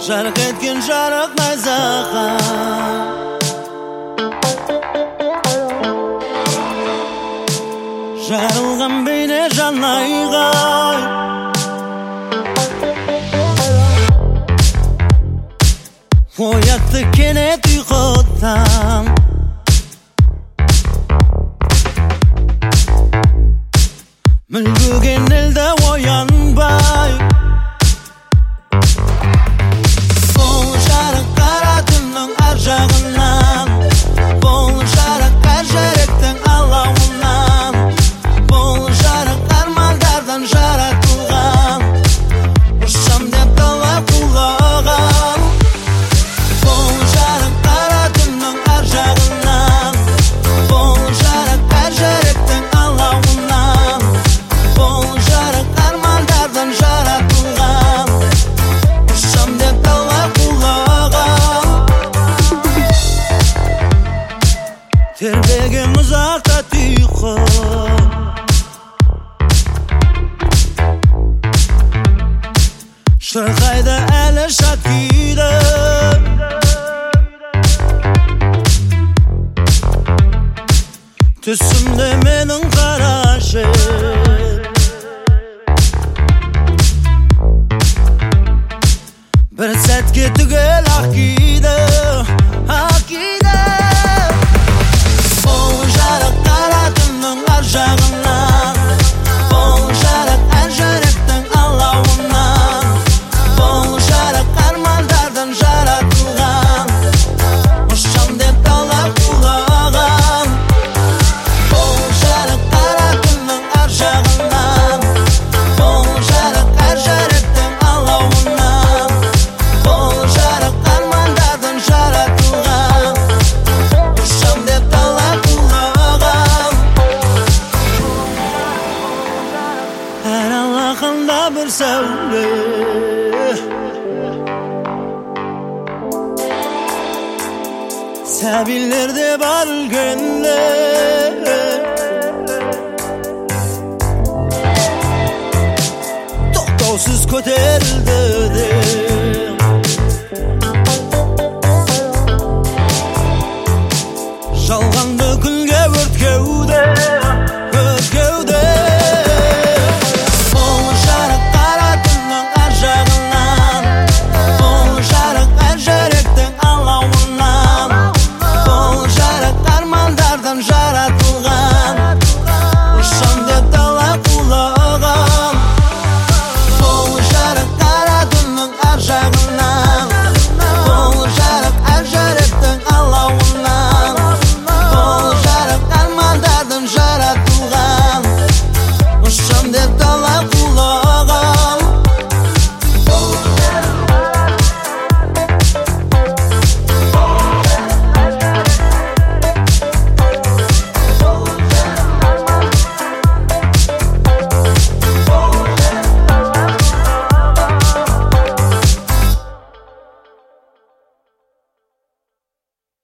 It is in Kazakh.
Жарық еткен жарық найзағай, жарылған бейне жан айғай. Оятты кенет ұйқыдан, мүлгіген елді оянбай. Бұл жарық қара түннің ар жағынан, бұл жарық әр жүректің алауынан, бұл жарық армандардан жаратылған, ұшам деп дала құлаған. Бұл жарық қара түннің ар жағынан, бұл жарық әр жүректің алауынан, бұл жарық армандардан жаратылған, ұшам деп дала құлаған. Тербеген ұзақта тұйқы, шырқайды әлі шат күйді. Түсімде менің қарашы, бір сәтке түгел ақ күйді, ақ күйді. Бұл жарық қара түннің ар жағынан, бұл жарық әр жүректің алауынан, бұл жарық армандардан жаратылған, ұшам деп дала құлаған. Бұл жарық қара түннің ар жағынан, бұл жарық әр жүректің алауынан, бұл жарық армандардан жаратылған, ұшам деп дала құлаған. Әр алақанда бір сәуле, сәбилерде бар үлкенлер, тоқтаусыз көтерілді де.